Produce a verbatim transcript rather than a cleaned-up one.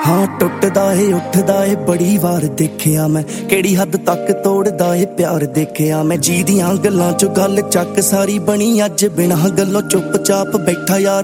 हाँ टुटदा ए उठदा ए बड़ी वार देखिया मैं केड़ी हद तक तोड़दा ए प्यार देखिया मैं जी दियां गल्लां चो गल चक सारी बनी अज बिना गल्लों चुप चाप बैठा यार